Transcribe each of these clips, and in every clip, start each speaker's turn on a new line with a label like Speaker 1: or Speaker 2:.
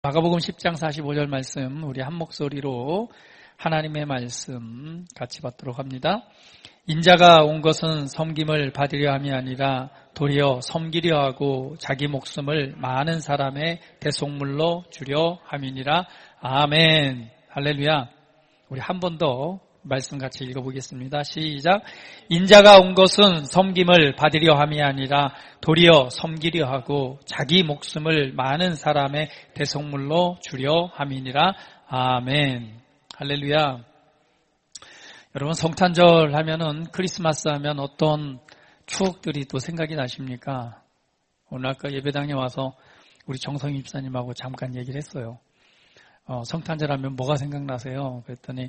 Speaker 1: 마가복음 10장 45절 말씀 우리 한 목소리로 하나님의 말씀 같이 받도록 합니다. 인자가 온 것은 섬김을 받으려 함이 아니라 도리어 섬기려 하고 자기 목숨을 많은 사람의 대속물로 주려 함이니라. 아멘. 할렐루야. 우리 한 번 더 말씀 같이 읽어보겠습니다. 시작. 인자가 온 것은 섬김을 받으려 함이 아니라 도리어 섬기려 하고 자기 목숨을 많은 사람의 대속물로 주려 함이니라. 아멘. 할렐루야. 여러분, 성탄절 하면은, 크리스마스 하면 어떤 추억들이 또 생각이 나십니까? 오늘 아까 예배당에 와서 우리 정성희 집사님하고 잠깐 얘기를 했어요. 성탄절 하면 뭐가 생각나세요? 그랬더니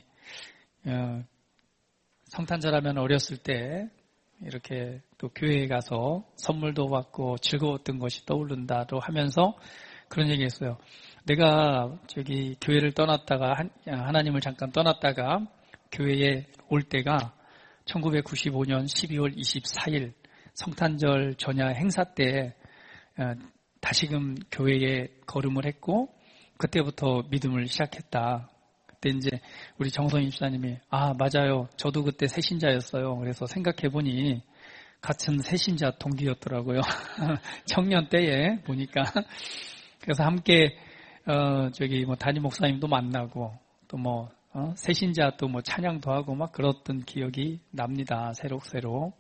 Speaker 1: 성탄절 하면 어렸을 때 이렇게 또 교회에 가서 선물도 받고 즐거웠던 것이 떠오른다고 하면서 그런 얘기 했어요. 내가 저기 교회를 떠났다가 하나님을 잠깐 떠났다가 교회에 올 때가 1995년 12월 24일 성탄절 전야 행사 때 다시금 교회에 걸음을 했고 그때부터 믿음을 시작했다. 그때 이제 우리 정성희 집사님이 맞아요. 저도 그때 새신자였어요. 그래서 생각해보니 같은 새신자 동기였더라고요. 청년 때에 보니까. 그래서 함께 담임 목사님도 만나고 또 새신자 또 찬양도 하고 막 그랬던 기억이 납니다. 새록새록.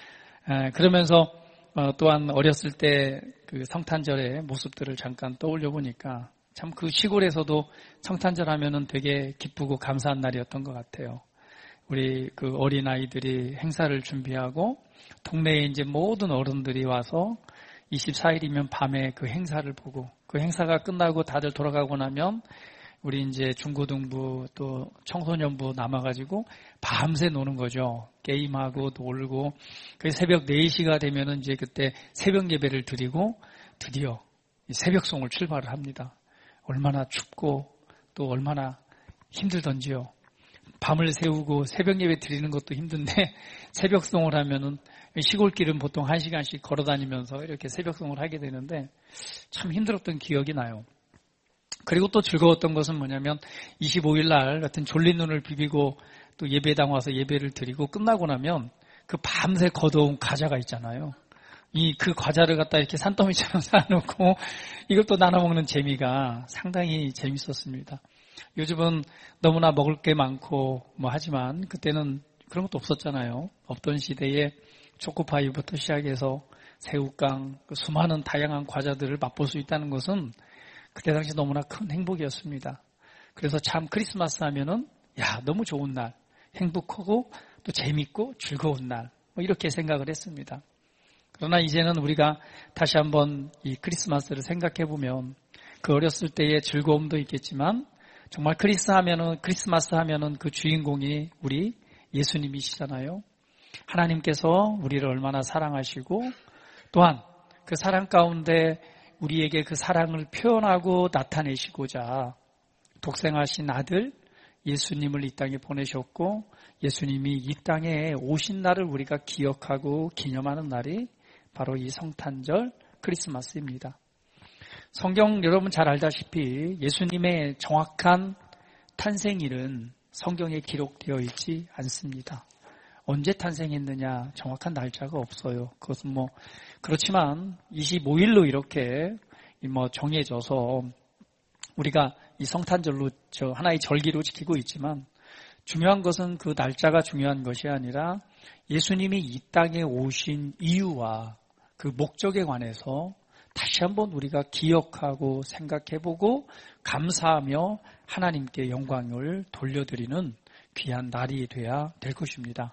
Speaker 1: 그러면서 또한 어렸을 때 그 성탄절의 모습들을 잠깐 떠올려 보니까 참 그 시골에서도 성탄절 하면은 되게 기쁘고 감사한 날이었던 것 같아요. 우리 그 어린아이들이 행사를 준비하고 동네에 이제 모든 어른들이 와서 24일이면 밤에 그 행사를 보고 그 행사가 끝나고 다들 돌아가고 나면 우리 이제 중고등부 또 청소년부 남아가지고 밤새 노는 거죠. 게임하고 놀고 그 새벽 4시가 되면은 이제 그때 새벽 예배를 드리고 드디어 새벽송을 출발을 합니다. 얼마나 춥고 또 얼마나 힘들던지요. 밤을 새우고 새벽 예배 드리는 것도 힘든데 새벽송을 하면은 시골길은 보통 1시간씩 걸어 다니면서 이렇게 새벽송을 하게 되는데 참 힘들었던 기억이 나요. 그리고 또 즐거웠던 것은 뭐냐면 25일 날 같은 졸린 눈을 비비고 또 예배당 와서 예배를 드리고 끝나고 나면 그 밤새 걷어온 과자가 있잖아요. 그 과자를 갖다 이렇게 산더미처럼 쌓아놓고 이걸 또 나눠 먹는 재미가 상당히 재밌었습니다. 요즘은 너무나 먹을 게 많고 하지만 그때는 그런 것도 없었잖아요. 없던 시대에 초코파이부터 시작해서 새우깡, 수많은 다양한 과자들을 맛볼 수 있다는 것은 그때 당시 너무나 큰 행복이었습니다. 그래서 참 크리스마스 하면은 너무 좋은 날, 행복하고 또 재밌고 즐거운 날 이렇게 생각을 했습니다. 그러나 이제는 우리가 다시 한번 이 크리스마스를 생각해 보면 그 어렸을 때의 즐거움도 있겠지만 정말 크리스마스 하면은 그 주인공이 우리 예수님이시잖아요. 하나님께서 우리를 얼마나 사랑하시고 또한 그 사랑 가운데 우리에게 그 사랑을 표현하고 나타내시고자 독생하신 아들 예수님을 이 땅에 보내셨고 예수님이 이 땅에 오신 날을 우리가 기억하고 기념하는 날이 바로 이 성탄절 크리스마스입니다. 성경 여러분 잘 알다시피 예수님의 정확한 탄생일은 성경에 기록되어 있지 않습니다. 언제 탄생했느냐 정확한 날짜가 없어요. 그것은 그렇지만 25일로 이렇게 정해져서 우리가 이 성탄절로 하나의 절기로 지키고 있지만 중요한 것은 그 날짜가 중요한 것이 아니라 예수님이 이 땅에 오신 이유와 그 목적에 관해서 다시 한번 우리가 기억하고 생각해보고 감사하며 하나님께 영광을 돌려드리는 귀한 날이 돼야 될 것입니다.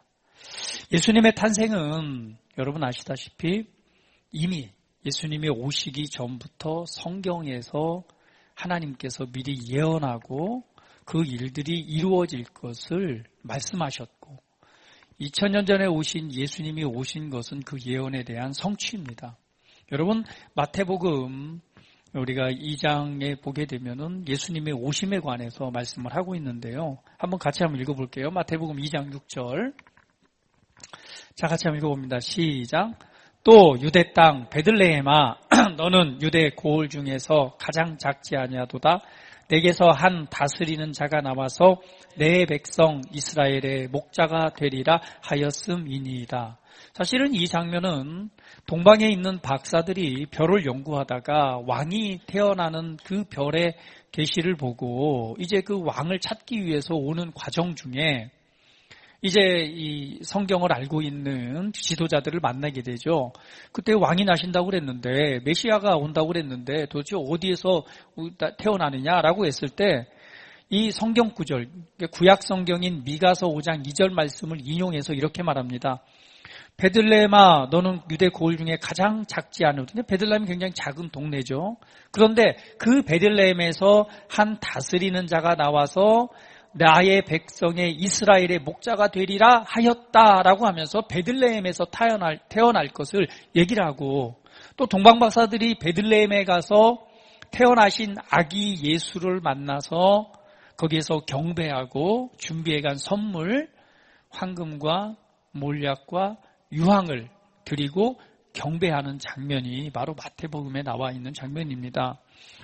Speaker 1: 예수님의 탄생은 여러분 아시다시피 이미 예수님이 오시기 전부터 성경에서 하나님께서 미리 예언하고 그 일들이 이루어질 것을 말씀하셨고 2000년 전에 오신 예수님이 오신 것은 그 예언에 대한 성취입니다. 여러분 마태복음 우리가 2장에 보게 되면은 예수님의 오심에 관해서 말씀을 하고 있는데요. 한번 같이 읽어볼게요. 마태복음 2장 6절. 자, 같이 한번 읽어봅니다. 시작. 또 유대 땅 베들레헴아 너는 유대 고을 중에서 가장 작지 아니하도다. 내게서 한 다스리는 자가 나와서 내 백성 이스라엘의 목자가 되리라 하였음이니이다. 사실은 이 장면은 동방에 있는 박사들이 별을 연구하다가 왕이 태어나는 그 별의 계시를 보고 이제 그 왕을 찾기 위해서 오는 과정 중에 이제 이 성경을 알고 있는 지도자들을 만나게 되죠. 그때 왕이 나신다고 그랬는데 메시아가 온다고 그랬는데 도대체 어디에서 태어나느냐라고 했을 때 이 성경 구절, 구약 성경인 미가서 5장 2절 말씀을 인용해서 이렇게 말합니다. 베들레헴아 너는 유대 고을 중에 가장 작지 않으니 베들레헴이 굉장히 작은 동네죠. 그런데 그 베들레헴에서 한 다스리는 자가 나와서 나의 백성의 이스라엘의 목자가 되리라 하였다라고 하면서 베들레헴에서 태어날 것을 얘기를 하고 또 동방박사들이 베들레헴에 가서 태어나신 아기 예수를 만나서 거기에서 경배하고 준비해간 선물 황금과 몰약과 유황을 드리고 경배하는 장면이 바로 마태복음에 나와 있는 장면입니다.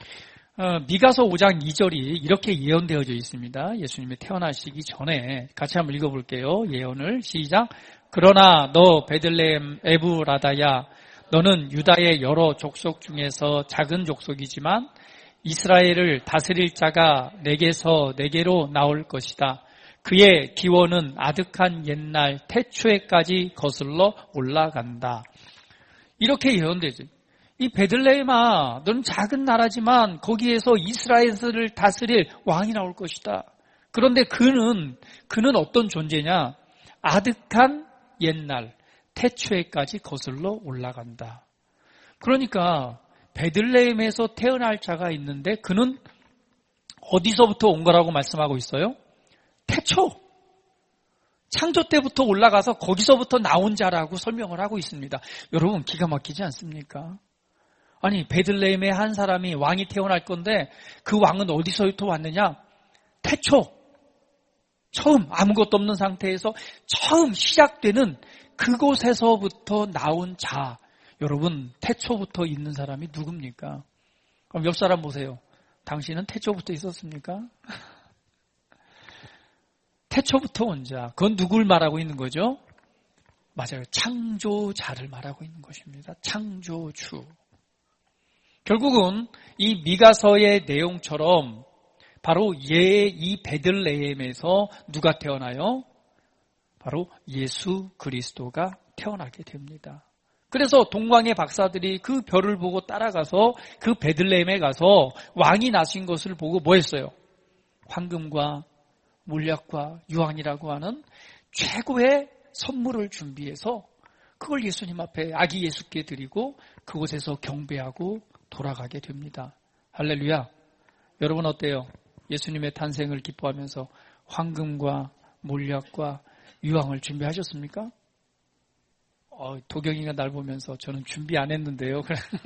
Speaker 1: 미가서 5장 2절이 이렇게 예언되어져 있습니다. 예수님이 태어나시기 전에 같이 한번 읽어볼게요. 예언을 시작. 그러나 너 베들레헴 에브라다야 너는 유다의 여러 족속 중에서 작은 족속이지만 이스라엘을 다스릴 자가 내게서 내게로 나올 것이다. 그의 기원은 아득한 옛날 태초에까지 거슬러 올라간다. 이렇게 예언되죠. 이 베들레헴아 너는 작은 나라지만 거기에서 이스라엘을 다스릴 왕이 나올 것이다. 그런데 그는 어떤 존재냐? 아득한 옛날 태초에까지 거슬러 올라간다. 그러니까 베들레헴에서 태어날 자가 있는데 그는 어디서부터 온 거라고 말씀하고 있어요? 태초. 창조 때부터 올라가서 거기서부터 나온 자라고 설명을 하고 있습니다. 여러분 기가 막히지 않습니까? 아니 베들레헴에 한 사람이 왕이 태어날 건데 그 왕은 어디서부터 왔느냐? 태초. 처음 아무것도 없는 상태에서 처음 시작되는 그곳에서부터 나온 자. 여러분 태초부터 있는 사람이 누굽니까? 그럼 옆 사람 보세요. 당신은 태초부터 있었습니까? 태초부터 온 자. 그건 누굴 말하고 있는 거죠? 맞아요. 창조자를 말하고 있는 것입니다. 창조주. 결국은 이 미가서의 내용처럼 바로 이 베들레헴에서 누가 태어나요? 바로 예수 그리스도가 태어나게 됩니다. 그래서 동방의 박사들이 그 별을 보고 따라가서 그 베들레헴에 가서 왕이 나신 것을 보고 뭐 했어요? 황금과 몰약과 유황이라고 하는 최고의 선물을 준비해서 그걸 예수님 앞에 아기 예수께 드리고 그곳에서 경배하고 돌아가게 됩니다. 할렐루야. 여러분 어때요? 예수님의 탄생을 기뻐하면서 황금과 몰약과 유황을 준비하셨습니까? 도경이가 날 보면서 저는 준비 안 했는데요.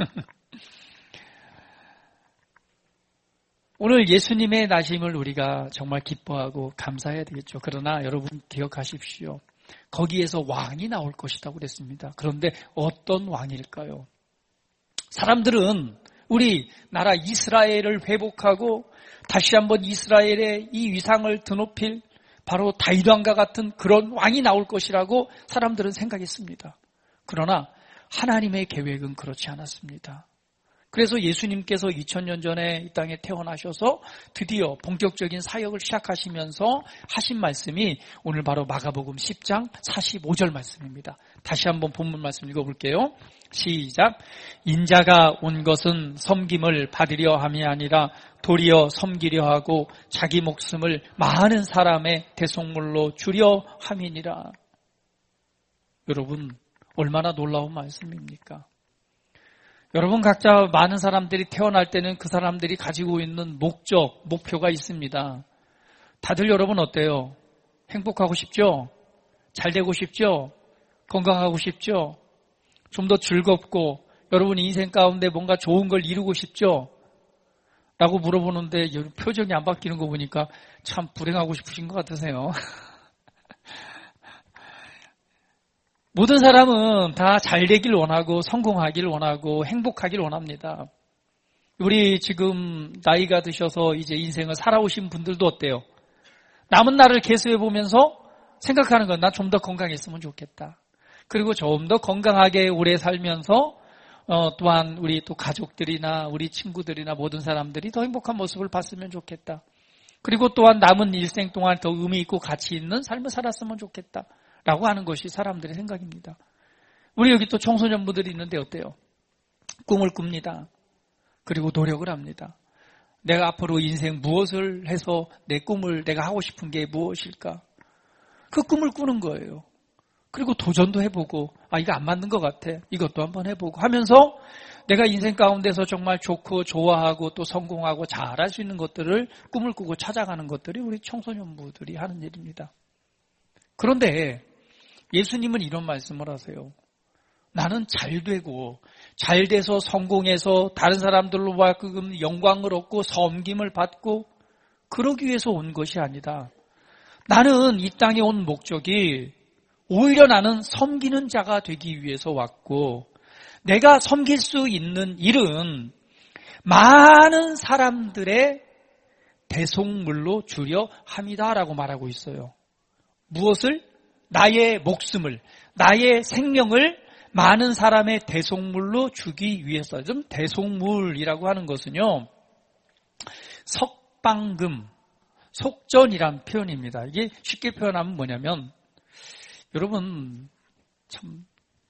Speaker 1: 오늘 예수님의 나심을 우리가 정말 기뻐하고 감사해야 되겠죠. 그러나 여러분 기억하십시오. 거기에서 왕이 나올 것이라고 그랬습니다. 그런데 어떤 왕일까요? 사람들은 우리 나라 이스라엘을 회복하고 다시 한번 이스라엘의 이 위상을 드높일 바로 다윗 왕과 같은 그런 왕이 나올 것이라고 사람들은 생각했습니다. 그러나 하나님의 계획은 그렇지 않았습니다. 그래서 예수님께서 2000년 전에 이 땅에 태어나셔서 드디어 본격적인 사역을 시작하시면서 하신 말씀이 오늘 바로 마가복음 10장 45절 말씀입니다. 다시 한번 본문 말씀 읽어볼게요. 시작. 인자가 온 것은 섬김을 받으려 함이 아니라 도리어 섬기려 하고 자기 목숨을 많은 사람의 대속물로 주려 함이니라. 여러분 얼마나 놀라운 말씀입니까? 여러분 각자 많은 사람들이 태어날 때는 그 사람들이 가지고 있는 목적, 목표가 있습니다. 다들 여러분 어때요? 행복하고 싶죠? 잘 되고 싶죠? 건강하고 싶죠? 좀 더 즐겁고 여러분 인생 가운데 뭔가 좋은 걸 이루고 싶죠? 라고 물어보는데 표정이 안 바뀌는 거 보니까 참 불행하고 싶으신 것 같으세요. 모든 사람은 다 잘 되길 원하고 성공하길 원하고 행복하길 원합니다. 우리 지금 나이가 드셔서 이제 인생을 살아오신 분들도 어때요? 남은 날을 계수해 보면서 생각하는 건 난 좀 더 건강했으면 좋겠다. 그리고 좀 더 건강하게 오래 살면서 또한 우리 또 가족들이나 우리 친구들이나 모든 사람들이 더 행복한 모습을 봤으면 좋겠다. 그리고 또한 남은 일생 동안 더 의미 있고 가치 있는 삶을 살았으면 좋겠다. 라고 하는 것이 사람들의 생각입니다. 우리 여기 또 청소년부들이 있는데 어때요? 꿈을 꿉니다. 그리고 노력을 합니다. 내가 앞으로 인생 무엇을 해서 내 꿈을 내가 하고 싶은 게 무엇일까? 그 꿈을 꾸는 거예요. 그리고 도전도 해보고 이거 안 맞는 것 같아. 이것도 한번 해보고 하면서 내가 인생 가운데서 정말 좋고 좋아하고 또 성공하고 잘할 수 있는 것들을 꿈을 꾸고 찾아가는 것들이 우리 청소년부들이 하는 일입니다. 그런데 예수님은 이런 말씀을 하세요. 나는 잘 되고 잘 돼서 성공해서 다른 사람들로만큼 영광을 얻고 섬김을 받고 그러기 위해서 온 것이 아니다. 나는 이 땅에 온 목적이 오히려 나는 섬기는 자가 되기 위해서 왔고 내가 섬길 수 있는 일은 많은 사람들의 대속물로 주려 함이다라고 말하고 있어요. 무엇을? 나의 목숨을, 나의 생명을 많은 사람의 대속물로 주기 위해서. 좀 대속물이라고 하는 것은요, 석방금, 속전이란 표현입니다. 이게 쉽게 표현하면 뭐냐면, 여러분, 참,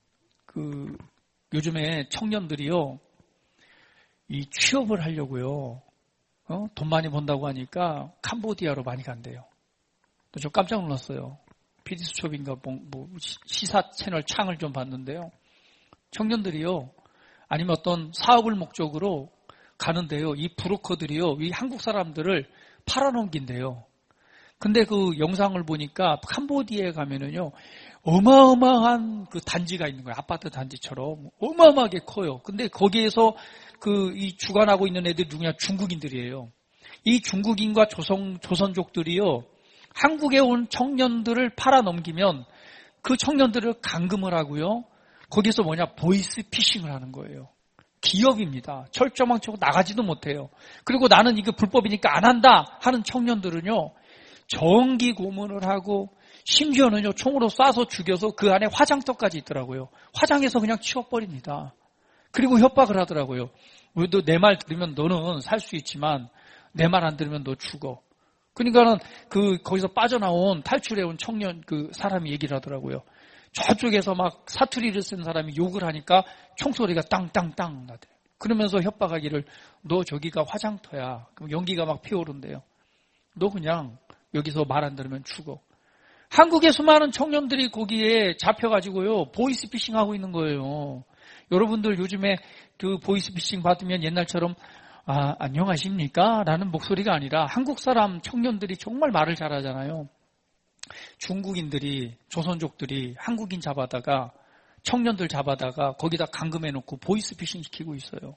Speaker 1: 요즘에 청년들이요, 이 취업을 하려고요, 돈 많이 번다고 하니까 캄보디아로 많이 간대요. 저 깜짝 놀랐어요. PD수첩인가 시사 채널 창을 좀 봤는데요. 청년들이요, 아니면 어떤 사업을 목적으로 가는데요, 이 브로커들이요, 이 한국 사람들을 팔아넘긴대요. 근데 그 영상을 보니까 캄보디아에 가면은요, 어마어마한 그 단지가 있는 거예요. 아파트 단지처럼. 어마어마하게 커요. 근데 거기에서 이 주관하고 있는 애들이 누구냐? 중국인들이에요. 이 중국인과 조선족들이요, 한국에 온 청년들을 팔아넘기면 그 청년들을 감금을 하고요. 거기서 보이스 피싱을 하는 거예요. 기업입니다. 철조망치고 나가지도 못해요. 그리고 나는 이거 불법이니까 안 한다 하는 청년들은요. 정기 고문을 하고 심지어는요. 총으로 쏴서 죽여서 그 안에 화장터까지 있더라고요. 화장해서 그냥 치워버립니다. 그리고 협박을 하더라고요. 너 내 말 들으면 너는 살 수 있지만 내 말 안 들으면 너 죽어. 그러니까는 거기서 빠져나온 탈출해온 청년 사람이 얘기를 하더라고요. 저쪽에서 막 사투리를 쓴 사람이 욕을 하니까 총소리가 땅땅땅 나대. 그러면서 협박하기를 너 저기가 화장터야. 그럼 연기가 막 피어오른대요. 너 그냥 여기서 말 안 들으면 죽어. 한국의 수많은 청년들이 거기에 잡혀가지고요 보이스피싱 하고 있는 거예요. 여러분들 요즘에 보이스피싱 받으면 옛날처럼 안녕하십니까? 라는 목소리가 아니라 한국 사람 청년들이 정말 말을 잘하잖아요. 중국인들이, 조선족들이 한국인 잡아다가, 청년들 잡아다가 거기다 감금해놓고 보이스피싱 시키고 있어요.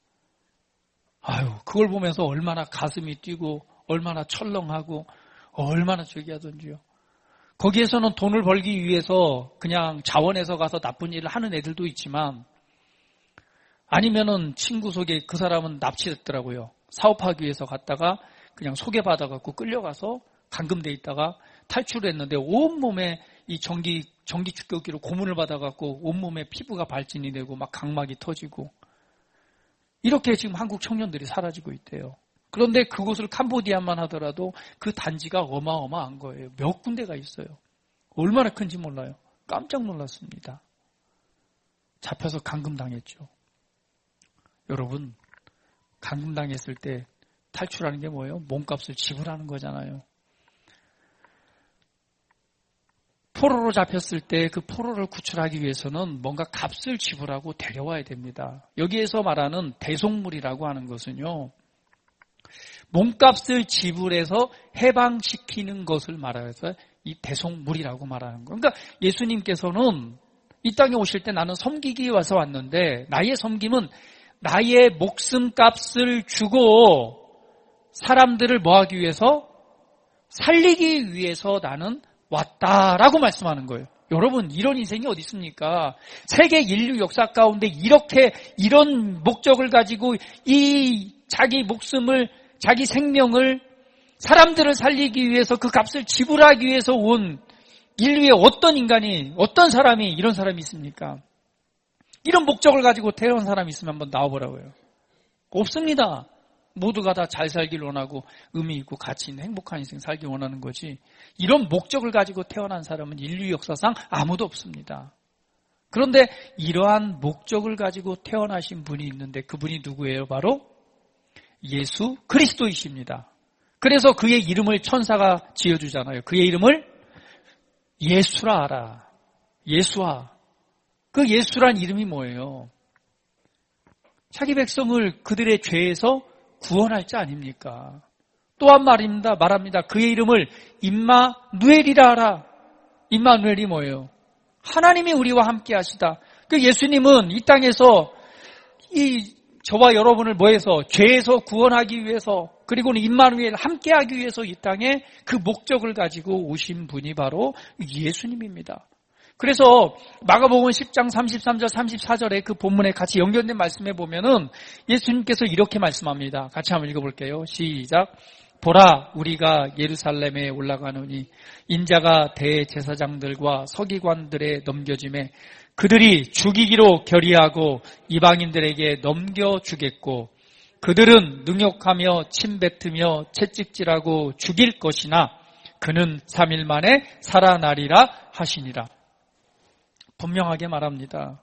Speaker 1: 그걸 보면서 얼마나 가슴이 뛰고, 얼마나 철렁하고, 얼마나 저기 하던지요. 거기에서는 돈을 벌기 위해서 그냥 자원해서 가서 나쁜 일을 하는 애들도 있지만, 아니면은 친구 속에 그 사람은 납치됐더라고요. 사업하기 위해서 갔다가 그냥 소개받아갖고 끌려가서 감금돼 있다가 탈출했는데 온몸에 이 전기 축격기로 고문을 받아갖고 온몸에 피부가 발진이 되고 막 각막이 터지고 이렇게 지금 한국 청년들이 사라지고 있대요. 그런데 그곳을 캄보디아만 하더라도 그 단지가 어마어마한 거예요. 몇 군데가 있어요. 얼마나 큰지 몰라요. 깜짝 놀랐습니다. 잡혀서 감금당했죠. 여러분, 감금당했을 때 탈출하는 게 뭐예요? 몸값을 지불하는 거잖아요. 포로로 잡혔을 때 그 포로를 구출하기 위해서는 뭔가 값을 지불하고 데려와야 됩니다. 여기에서 말하는 대속물이라고 하는 것은요, 몸값을 지불해서 해방시키는 것을 말해서 이 대속물이라고 말하는 거예요. 그러니까 예수님께서는 이 땅에 오실 때 나는 섬기기 위해서 왔는데 나의 섬김은 나의 목숨값을 주고 사람들을 뭐하기 위해서? 살리기 위해서 나는 왔다라고 말씀하는 거예요. 여러분, 이런 인생이 어디 있습니까? 세계 인류 역사 가운데 이런 목적을 가지고 이 자기 목숨을, 자기 생명을, 사람들을 살리기 위해서 그 값을 지불하기 위해서 온 인류의 어떤 인간이, 어떤 사람이, 이런 사람이 있습니까? 이런 목적을 가지고 태어난 사람이 있으면 한번 나와보라고요. 없습니다. 모두가 다 잘 살기를 원하고 의미 있고 가치 있는 행복한 인생 살기 원하는 거지. 이런 목적을 가지고 태어난 사람은 인류 역사상 아무도 없습니다. 그런데 이러한 목적을 가지고 태어나신 분이 있는데 그분이 누구예요? 바로 예수 그리스도이십니다. 그래서 그의 이름을 천사가 지어주잖아요. 그의 이름을 예수라 하라. 예수아. 그 예수란 이름이 뭐예요? 자기 백성을 그들의 죄에서 구원할 자 아닙니까? 또한 말합니다. 그의 이름을 임마누엘이라 하라. 임마누엘이 뭐예요? 하나님이 우리와 함께 하시다. 그 예수님은 이 땅에서 저와 여러분을 뭐해서 죄에서 구원하기 위해서, 그리고는 임마누엘 함께 하기 위해서 이 땅에 그 목적을 가지고 오신 분이 바로 예수님입니다. 그래서 마가복음 10장 33절 34절에 그 본문에 같이 연결된 말씀에 보면은 예수님께서 이렇게 말씀합니다. 같이 한번 읽어볼게요. 시작. 보라, 우리가 예루살렘에 올라가노니 인자가 대제사장들과 서기관들의 넘겨짐에 그들이 죽이기로 결의하고 이방인들에게 넘겨주겠고 그들은 능욕하며 침뱉으며 채찍질하고 죽일 것이나 그는 3일 만에 살아나리라 하시니라. 분명하게 말합니다.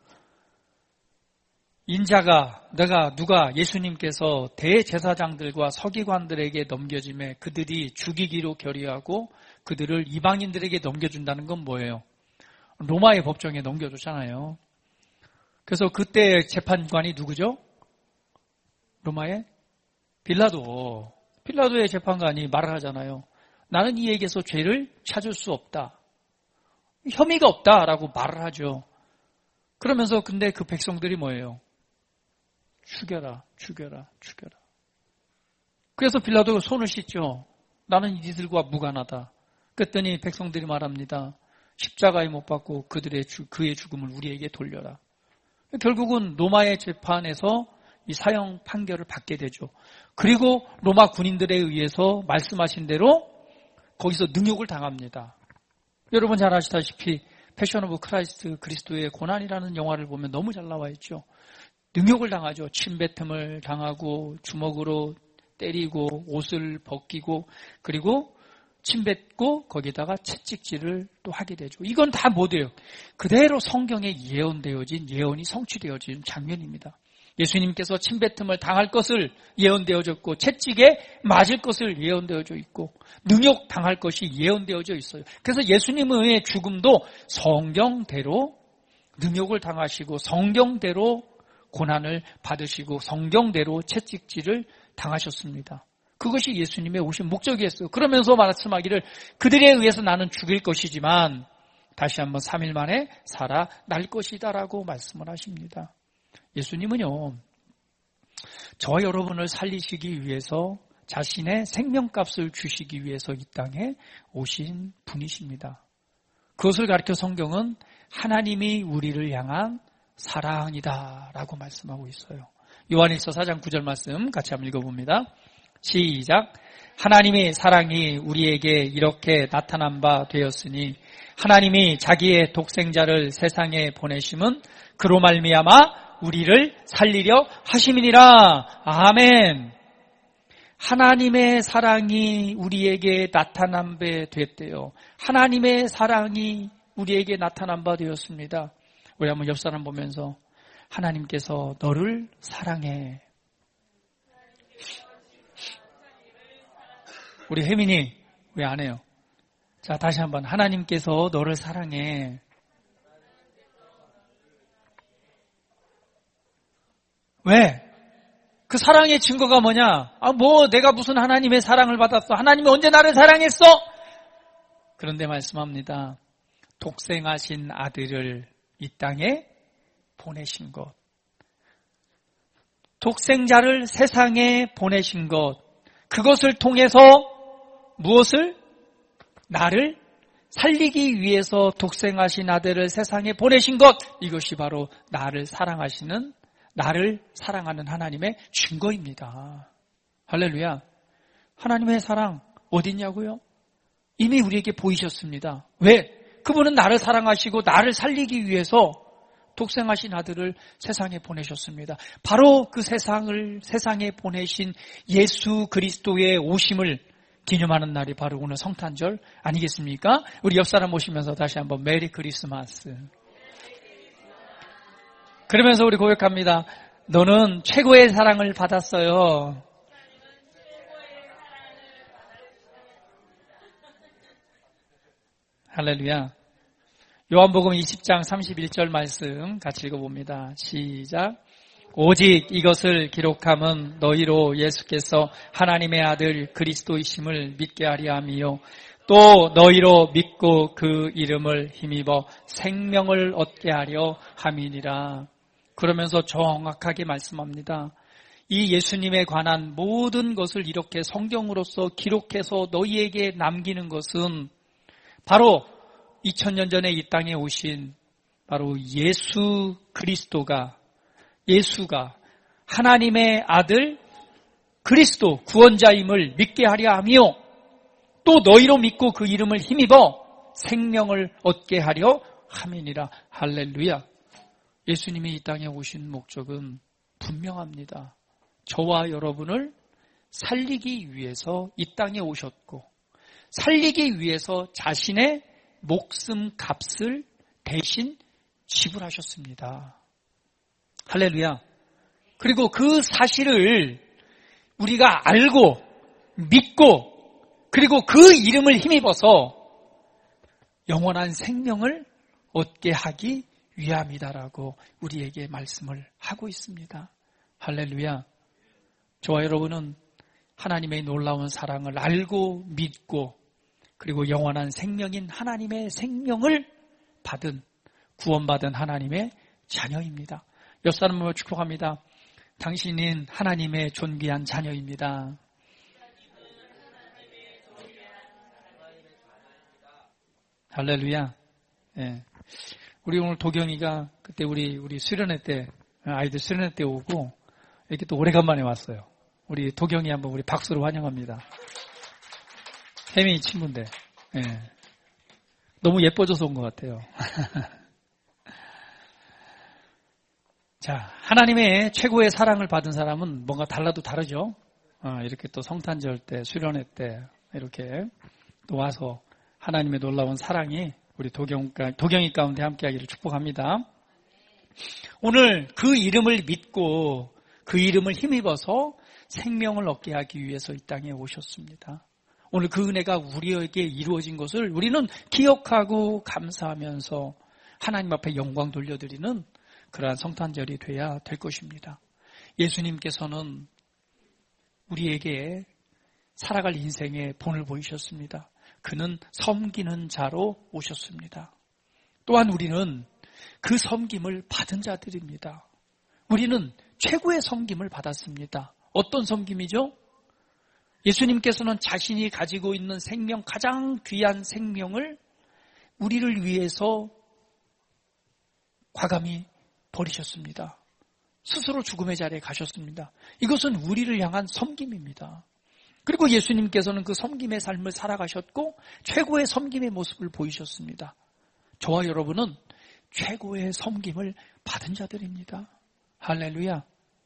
Speaker 1: 인자가, 누가 예수님께서 대제사장들과 서기관들에게 넘겨짐에 그들이 죽이기로 결의하고 그들을 이방인들에게 넘겨준다는 건 뭐예요? 로마의 법정에 넘겨줬잖아요. 그래서 그때 재판관이 누구죠? 로마의 빌라도의 재판관이 말을 하잖아요. 나는 이에게서 죄를 찾을 수 없다. 혐의가 없다라고 말을 하죠. 그러면서 근데 그 백성들이 뭐예요? 죽여라. 그래서 빌라도가 손을 씻죠. 나는 이들과 무관하다. 그랬더니 백성들이 말합니다. 십자가에 못 박고 그의 죽음을 우리에게 돌려라. 결국은 로마의 재판에서 이 사형 판결을 받게 되죠. 그리고 로마 군인들에 의해서 말씀하신 대로 거기서 능욕을 당합니다. 여러분 잘 아시다시피 패션 오브 크라이스트, 그리스도의 고난이라는 영화를 보면 너무 잘 나와 있죠. 능욕을 당하죠. 침뱉음을 당하고 주먹으로 때리고 옷을 벗기고 그리고 침뱉고 거기다가 채찍질을 또 하게 되죠. 이건 다 뭐예요? 그대로 성경에 예언되어진, 예언이 성취되어진 장면입니다. 예수님께서 침뱉음을 당할 것을 예언되어졌고 채찍에 맞을 것을 예언되어져 있고 능욕 당할 것이 예언되어져 있어요. 그래서 예수님의 죽음도 성경대로 능욕을 당하시고 성경대로 고난을 받으시고 성경대로 채찍질을 당하셨습니다. 그것이 예수님의 오신 목적이었어요. 그러면서 말씀하기를 그들에 의해서 나는 죽일 것이지만 다시 한번 3일 만에 살아날 것이다라고 말씀을 하십니다. 예수님은요, 저와 여러분을 살리시기 위해서 자신의 생명값을 주시기 위해서 이 땅에 오신 분이십니다. 그것을 가리켜 성경은 하나님이 우리를 향한 사랑이다라고 말씀하고 있어요. 요한일서 4장 9절 말씀 같이 한번 읽어봅니다. 시작. 하나님의 사랑이 우리에게 이렇게 나타난 바 되었으니 하나님이 자기의 독생자를 세상에 보내심은 그로 말미암아 우리를 살리려 하심이니라. 아멘. 하나님의 사랑이 우리에게 나타난 바 됐대요. 하나님의 사랑이 우리에게 나타난 바 되었습니다. 우리 한번 옆 사람 보면서 하나님께서 너를 사랑해. 우리 혜민이 왜 안 해요? 자, 다시 한번. 하나님께서 너를 사랑해. 왜? 그 사랑의 증거가 뭐냐? 내가 무슨 하나님의 사랑을 받았어? 하나님이 언제 나를 사랑했어? 그런데 말씀합니다. 독생하신 아들을 이 땅에 보내신 것. 독생자를 세상에 보내신 것. 그것을 통해서 무엇을? 나를 살리기 위해서 독생하신 아들을 세상에 보내신 것, 이것이 바로 나를 사랑하는 하나님의 증거입니다. 할렐루야. 하나님의 사랑 어디 있냐고요? 이미 우리에게 보이셨습니다. 왜? 그분은 나를 사랑하시고 나를 살리기 위해서 독생하신 아들을 세상에 보내셨습니다. 바로 그 세상에 보내신 예수 그리스도의 오심을 기념하는 날이 바로 오늘 성탄절 아니겠습니까? 우리 옆 사람 모시면서 다시 한번 메리 크리스마스. 그러면서 우리 고백합니다. 너는 최고의 사랑을 받았어요. 할렐루야. 요한복음 20장 31절 말씀 같이 읽어봅니다. 시작. 오직 이것을 기록함은 너희로 예수께서 하나님의 아들 그리스도이심을 믿게 하려 함이요. 또 너희로 믿고 그 이름을 힘입어 생명을 얻게 하려 함이니라. 그러면서 정확하게 말씀합니다. 이 예수님에 관한 모든 것을 이렇게 성경으로서 기록해서 너희에게 남기는 것은 바로 2000년 전에 이 땅에 오신 바로 예수가 하나님의 아들 그리스도 구원자임을 믿게 하려 하며 또 너희로 믿고 그 이름을 힘입어 생명을 얻게 하려 함이니라. 할렐루야. 예수님이 이 땅에 오신 목적은 분명합니다. 저와 여러분을 살리기 위해서 이 땅에 오셨고 살리기 위해서 자신의 목숨 값을 대신 지불하셨습니다. 할렐루야. 그리고 그 사실을 우리가 알고 믿고 그리고 그 이름을 힘입어서 영원한 생명을 얻게 하기 위함이다라고 우리에게 말씀을 하고 있습니다. 할렐루야. 저와 여러분은 하나님의 놀라운 사랑을 알고 믿고 그리고 영원한 생명인 하나님의 생명을 구원받은 하나님의 자녀입니다. 옆 사람을 축복합니다. 당신은 하나님의 존귀한 자녀입니다. 할렐루야. 예. 우리 오늘 도경이가 그때 우리 수련회 때 아이들 수련회 때 오고 이렇게 또 오래간만에 왔어요. 우리 도경이 한번 우리 박수로 환영합니다. 혜민이 친구인데 예. 너무 예뻐져서 온 것 같아요. 자, 하나님의 최고의 사랑을 받은 사람은 뭔가 달라도 다르죠. 이렇게 또 성탄절 때, 수련회 때 이렇게 또 와서 하나님의 놀라운 사랑이 우리 도경이 가운데 함께하기를 축복합니다. 오늘 그 이름을 믿고 그 이름을 힘입어서 생명을 얻게 하기 위해서 이 땅에 오셨습니다. 오늘 그 은혜가 우리에게 이루어진 것을 우리는 기억하고 감사하면서 하나님 앞에 영광 돌려드리는 그러한 성탄절이 돼야 될 것입니다. 예수님께서는 우리에게 살아갈 인생의 본을 보이셨습니다. 그는 섬기는 자로 오셨습니다. 또한 우리는 그 섬김을 받은 자들입니다. 우리는 최고의 섬김을 받았습니다. 어떤 섬김이죠? 예수님께서는 자신이 가지고 있는 생명, 가장 귀한 생명을 우리를 위해서 과감히 버리셨습니다. 스스로 죽음의 자리에 가셨습니다. 이것은 우리를 향한 섬김입니다. 그리고 예수님께서는 그 섬김의 삶을 살아가셨고 최고의 섬김의 모습을 보이셨습니다. 저와 여러분은 최고의 섬김을 받은 자들입니다. 할렐루야.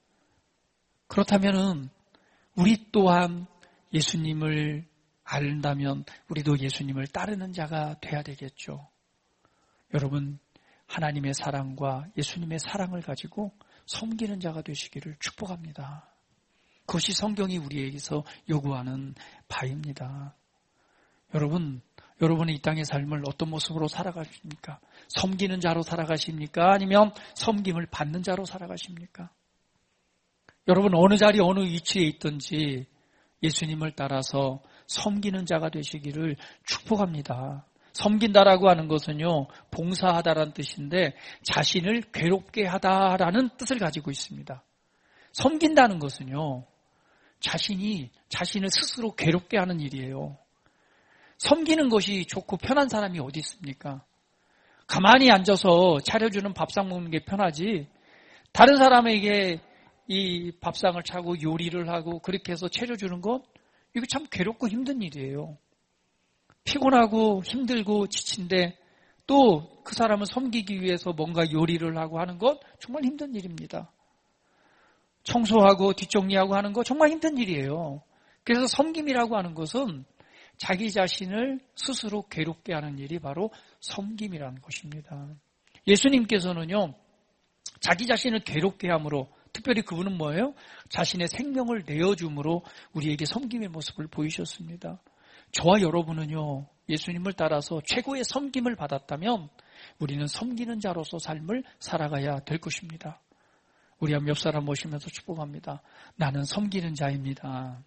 Speaker 1: 그렇다면 우리 또한 예수님을 안다면 우리도 예수님을 따르는 자가 돼야 되겠죠. 여러분, 하나님의 사랑과 예수님의 사랑을 가지고 섬기는 자가 되시기를 축복합니다. 그것이 성경이 우리에게서 요구하는 바입니다. 여러분은 이 땅의 삶을 어떤 모습으로 살아가십니까? 섬기는 자로 살아가십니까? 아니면 섬김을 받는 자로 살아가십니까? 여러분 어느 자리 어느 위치에 있든지 예수님을 따라서 섬기는 자가 되시기를 축복합니다. 섬긴다라고 하는 것은요, 봉사하다라는 뜻인데 자신을 괴롭게 하다라는 뜻을 가지고 있습니다. 섬긴다는 것은요, 자신을 스스로 괴롭게 하는 일이에요. 섬기는 것이 좋고 편한 사람이 어디 있습니까? 가만히 앉아서 차려주는 밥상 먹는 게 편하지, 다른 사람에게 이 밥상을 차고 요리를 하고 그렇게 해서 차려주는 건 이거 참 괴롭고 힘든 일이에요. 피곤하고 힘들고 지친데 또 그 사람을 섬기기 위해서 뭔가 요리를 하고 하는 건 정말 힘든 일입니다. 청소하고 뒷정리하고 하는 거 정말 힘든 일이에요. 그래서 섬김이라고 하는 것은 자기 자신을 스스로 괴롭게 하는 일이 바로 섬김이라는 것입니다. 예수님께서는요, 자기 자신을 괴롭게 함으로, 특별히 그분은 뭐예요? 자신의 생명을 내어줌으로 우리에게 섬김의 모습을 보이셨습니다. 저와 여러분은요, 예수님을 따라서 최고의 섬김을 받았다면 우리는 섬기는 자로서 삶을 살아가야 될 것입니다. 우리 한 옆 사람 모시면서 축복합니다. 나는 섬기는 자입니다.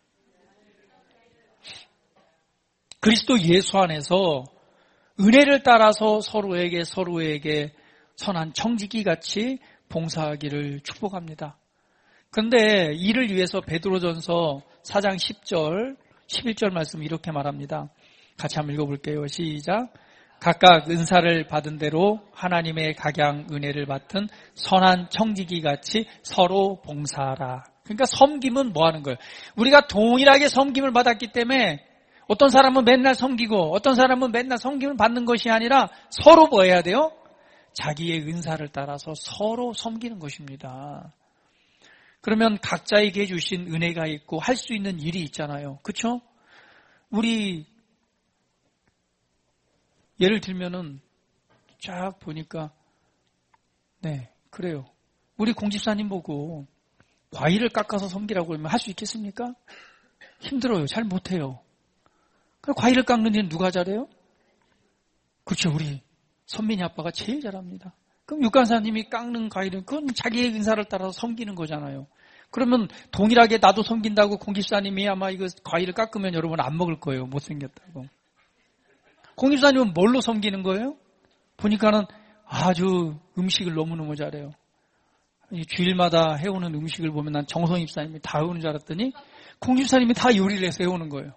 Speaker 1: 그리스도 예수 안에서 은혜를 따라서 서로에게 선한 청지기 같이 봉사하기를 축복합니다. 그런데 이를 위해서 베드로전서 4장 10절, 11절 말씀 이렇게 말합니다. 같이 한번 읽어볼게요. 시작. 각각 은사를 받은 대로 하나님의 각양 은혜를 맡은 선한 청지기 같이 서로 봉사하라. 그러니까 섬김은 뭐 하는 거예요? 우리가 동일하게 섬김을 받았기 때문에 어떤 사람은 맨날 섬기고 어떤 사람은 맨날 섬김을 받는 것이 아니라 서로 뭐 해야 돼요? 자기의 은사를 따라서 서로 섬기는 것입니다. 그러면 각자에게 주신 은혜가 있고 할 수 있는 일이 있잖아요. 그렇죠? 우리 예를 들면은 쫙 보니까 네, 그래요. 우리 공집사님 보고 과일을 깎아서 섬기라고 하면 할 수 있겠습니까? 힘들어요. 잘 못해요. 그럼 과일을 깎는 일은 누가 잘해요? 그렇죠. 우리 선민이 아빠가 제일 잘합니다. 그럼 육간사님이 깎는 과일은 그건 자기의 은사를 따라서 섬기는 거잖아요. 그러면 동일하게 나도 섬긴다고 공집사님이 아마 이거 과일을 깎으면 여러분 안 먹을 거예요. 못생겼다고. 공집사님은 뭘로 섬기는 거예요? 보니까는 아주 음식을 너무너무 잘해요. 주일마다 해오는 음식을 보면 난 정성 입사님이 다 해오는 줄 알았더니 공집사님이 다 요리를 해서 해오는 거예요.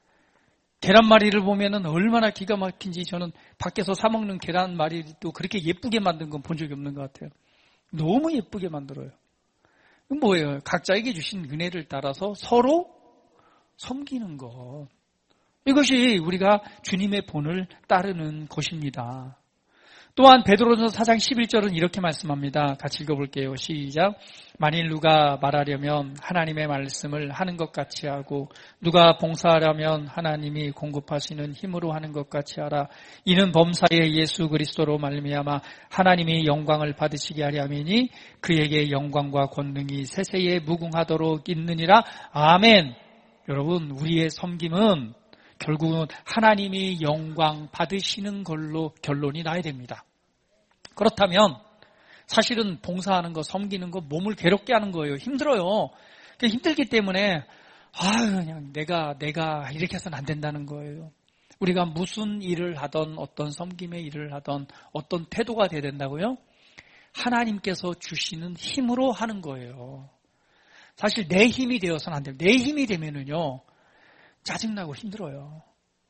Speaker 1: 계란말이를 보면은 얼마나 기가 막힌지 저는 밖에서 사 먹는 계란말이도 그렇게 예쁘게 만든 건 본 적이 없는 것 같아요. 너무 예쁘게 만들어요. 이건 뭐예요? 각자에게 주신 은혜를 따라서 서로 섬기는 것. 이것이 우리가 주님의 본을 따르는 것입니다. 또한 베드로전서 4장 11절은 이렇게 말씀합니다. 같이 읽어볼게요. 시작. 만일 누가 말하려면 하나님의 말씀을 하는 것 같이 하고 누가 봉사하려면 하나님이 공급하시는 힘으로 하는 것 같이 하라. 이는 범사의 예수 그리스도로 말미암아 하나님이 영광을 받으시게 하려 함이니 그에게 영광과 권능이 세세에 무궁하도록 있느니라. 아멘. 여러분, 우리의 섬김은 결국은 하나님이 영광 받으시는 걸로 결론이 나야 됩니다. 그렇다면 사실은 봉사하는 거, 섬기는 거 몸을 괴롭게 하는 거예요. 힘들어요. 힘들기 때문에 그냥 내가 이렇게 해서는 안 된다는 거예요. 우리가 무슨 일을 하던 어떤 섬김의 일을 하던 어떤 태도가 돼야 된다고요? 하나님께서 주시는 힘으로 하는 거예요. 사실 내 힘이 되어서는 안 돼요. 내 힘이 되면은요. 짜증나고 힘들어요.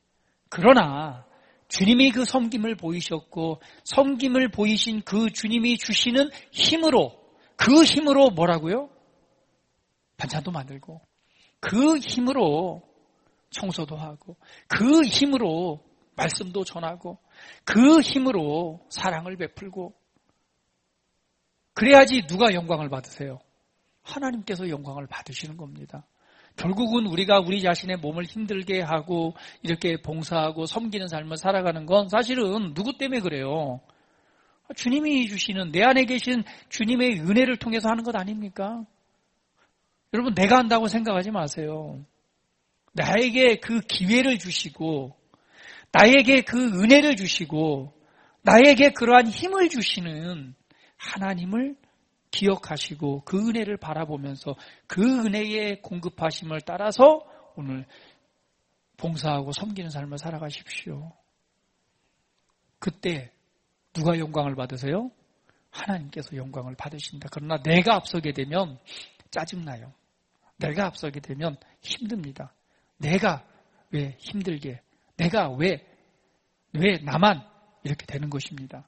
Speaker 1: 그러나 주님이 그 섬김을 보이셨고 섬김을 보이신 그 주님이 주시는 힘으로 그 힘으로 뭐라고요? 반찬도 만들고 그 힘으로 청소도 하고 그 힘으로 말씀도 전하고 그 힘으로 사랑을 베풀고 그래야지 누가 영광을 받으세요? 하나님께서 영광을 받으시는 겁니다. 결국은 우리가 우리 자신의 몸을 힘들게 하고 이렇게 봉사하고 섬기는 삶을 살아가는 건 사실은 누구 때문에 그래요? 주님이 주시는 내 안에 계신 주님의 은혜를 통해서 하는 것 아닙니까? 여러분 내가 한다고 생각하지 마세요. 나에게 그 기회를 주시고 나에게 그 은혜를 주시고 나에게 그러한 힘을 주시는 하나님을 기억하시고 그 은혜를 바라보면서 그 은혜의 공급하심을 따라서 오늘 봉사하고 섬기는 삶을 살아가십시오. 그때 누가 영광을 받으세요? 하나님께서 영광을 받으신다. 그러나 내가 앞서게 되면 짜증나요. 내가 앞서게 되면 힘듭니다. 내가 왜 힘들게 내가 왜 나만 이렇게 되는 것입니다.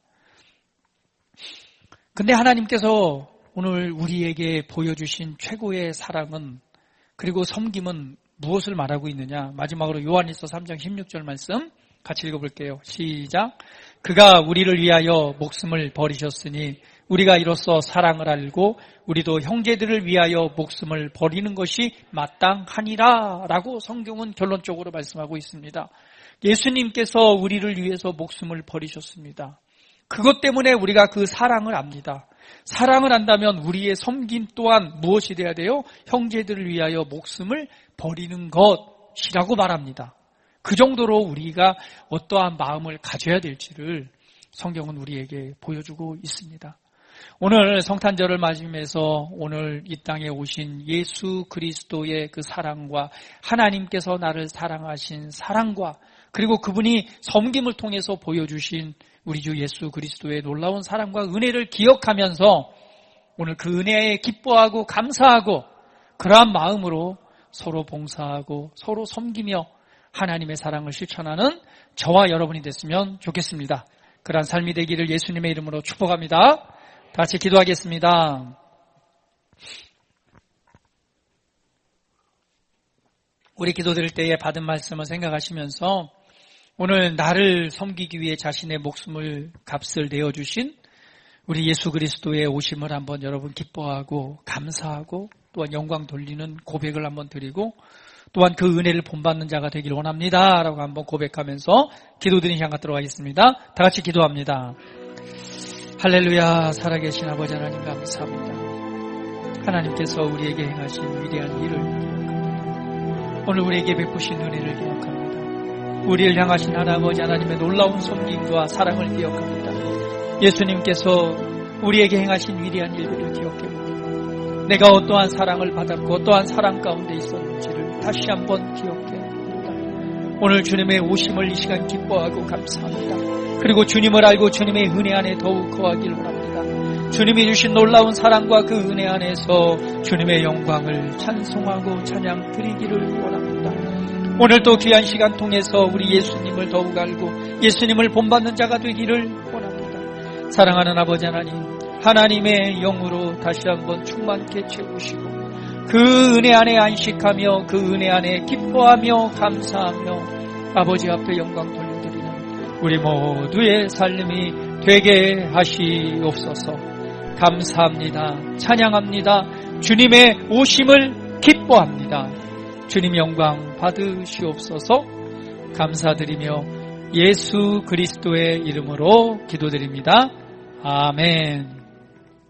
Speaker 1: 근데 하나님께서 오늘 우리에게 보여주신 최고의 사랑은, 그리고 섬김은 무엇을 말하고 있느냐? 마지막으로 요한일서 3장 16절 말씀 같이 읽어볼게요. 시작. 그가 우리를 위하여 목숨을 버리셨으니 우리가 이로써 사랑을 알고 우리도 형제들을 위하여 목숨을 버리는 것이 마땅하니라 라고 성경은 결론적으로 말씀하고 있습니다. 예수님께서 우리를 위해서 목숨을 버리셨습니다. 그것 때문에 우리가 그 사랑을 압니다. 사랑을 안다면 우리의 섬김 또한 무엇이 돼야 돼요? 형제들을 위하여 목숨을 버리는 것이라고 말합니다. 그 정도로 우리가 어떠한 마음을 가져야 될지를 성경은 우리에게 보여주고 있습니다. 오늘 성탄절을 맞으면서 오늘 이 땅에 오신 예수 그리스도의 그 사랑과 하나님께서 나를 사랑하신 사랑과 그리고 그분이 섬김을 통해서 보여주신 우리 주 예수 그리스도의 놀라운 사랑과 은혜를 기억하면서 오늘 그 은혜에 기뻐하고 감사하고 그러한 마음으로 서로 봉사하고 서로 섬기며 하나님의 사랑을 실천하는 저와 여러분이 됐으면 좋겠습니다. 그러한 삶이 되기를 예수님의 이름으로 축복합니다. 다 같이 기도하겠습니다. 우리 기도드릴 때에 받은 말씀을 생각하시면서 오늘 나를 섬기기 위해 자신의 목숨을 값을 내어주신 우리 예수 그리스도의 오심을 한번 여러분 기뻐하고 감사하고 또한 영광 돌리는 고백을 한번 드리고 또한 그 은혜를 본받는 자가 되길 원합니다 라고 한번 고백하면서 기도드리는 시간 갖도록 하겠습니다. 다 같이 기도합니다. 할렐루야. 살아계신 아버지 하나님 감사합니다. 하나님께서 우리에게 행하신 위대한 일을 기억합니다. 오늘 우리에게 베푸신 은혜를 기억합니다. 우리를 향하신 하나아버지 하나님의 놀라운 섬김과 사랑을 기억합니다. 예수님께서 우리에게 행하신 위대한 일들을 기억해봅니다. 내가 어떠한 사랑을 받았고 어떠한 사랑 가운데 있었는지를 다시 한번 기억해봅니다. 오늘 주님의 오심을 이 시간 기뻐하고 감사합니다. 그리고 주님을 알고 주님의 은혜 안에 더욱 거하기를 원합니다. 주님이 주신 놀라운 사랑과 그 은혜 안에서 주님의 영광을 찬송하고 찬양 드리기를 원합니다. 오늘도 귀한 시간 통해서 우리 예수님을 더욱 알고 예수님을 본받는 자가 되기를 원합니다. 사랑하는 아버지 하나님, 하나님의 영으로 다시 한번 충만케 채우시고 그 은혜 안에 안식하며 그 은혜 안에 기뻐하며 감사하며 아버지 앞에 영광 돌려드리는 우리 모두의 삶이 되게 하시옵소서. 감사합니다. 찬양합니다. 주님의 오심을 기뻐합니다. 주님 영광 받으시옵소서. 감사드리며 예수 그리스도의 이름으로 기도드립니다. 아멘.